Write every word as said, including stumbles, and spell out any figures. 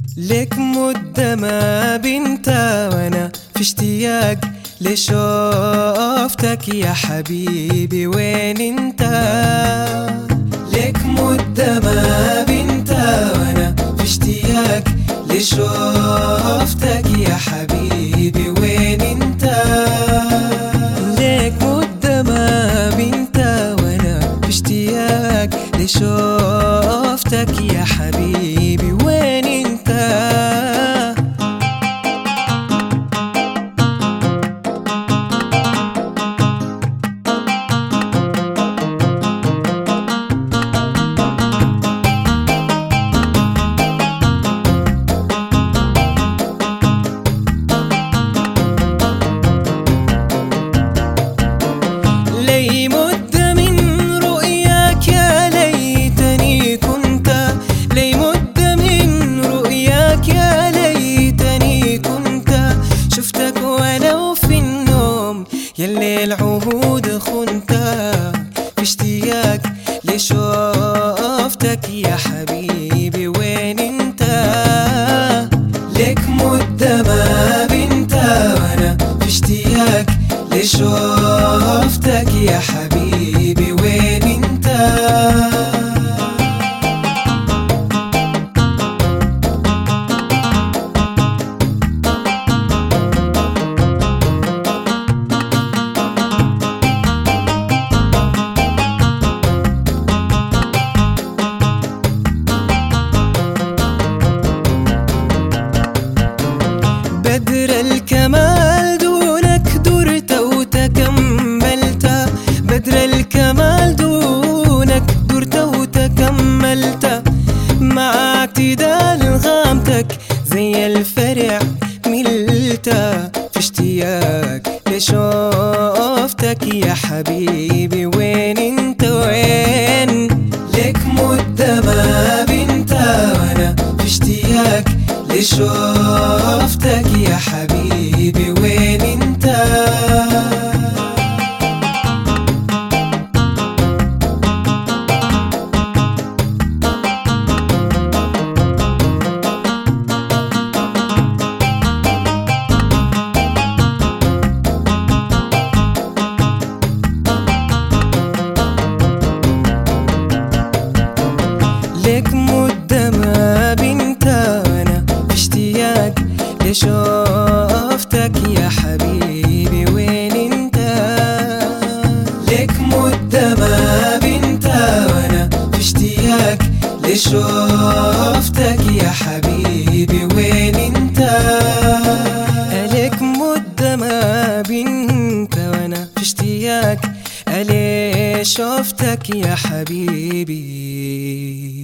لك مدة ما بنت وانا في اشتياق لشوفتك يا حبيبي، وين انت؟ لك مدة ما بنت وانا في اشتياق لشوفتك يا حبيبي، وين انت؟ لك مدة ما بنت وانا في اشتياق لشوفتك يا حبيبي، وين انت؟ لي مدة من رؤياك يا ليتني كنت، لي مدة من رؤياك يا ليتني كنت، شفتك ولو في النوم يلي العهود خنت، في اشتياق لشوفتك يا حبيبي، وين انت؟ لك مدة ما بنت وانا في اشتياق لشوفتك يا حبيبي، وين انت؟ بدر الكمال دونك درت وتكملت، بدر الكمال دونك درت وتكملت، مع اعتدال غامتك زي الفرع ملت، في اشتياق لشوفتك يا حبيبي، وين انت؟ وين؟ لك مدة ما بنت وانا في اشتياق لشوفتك يا حبيبي، وين انت؟ لك مدة ما بنت وانا في اشتياق لشوفتك يا حبيبي، وين انت؟ لك مدة ما بنت وانا في اشتياق لشوفتك يا حبيبي، وين انت؟ لك مدة ما بنت وانا في اشتياق لشوفتك يا حبيبي.